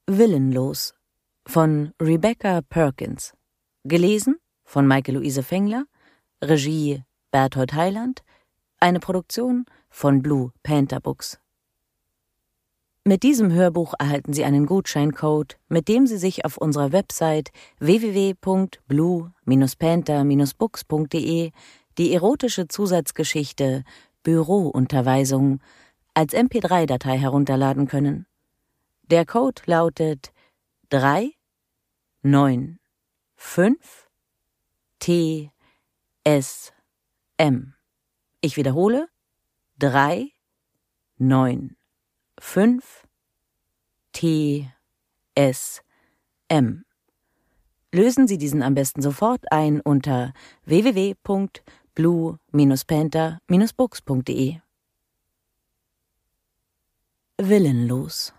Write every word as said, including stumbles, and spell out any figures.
Willenlos von Rebecca Perkins. Gelesen von Maike-Luise Fengler. Regie Berthold Heiland. Eine Produktion von Blue Panther Books. Mit diesem Hörbuch erhalten Sie einen Gutscheincode, mit dem Sie sich auf unserer Website w w w punkt blue panther books punkt d e die erotische Zusatzgeschichte Bürounterweisung als M P drei Datei herunterladen können. Der Code lautet drei neun fünf T S M. Ich wiederhole: drei neun fünf T S M. Lösen Sie diesen am besten sofort ein unter w w w punkt blue panther books punkt d e. Willenlos.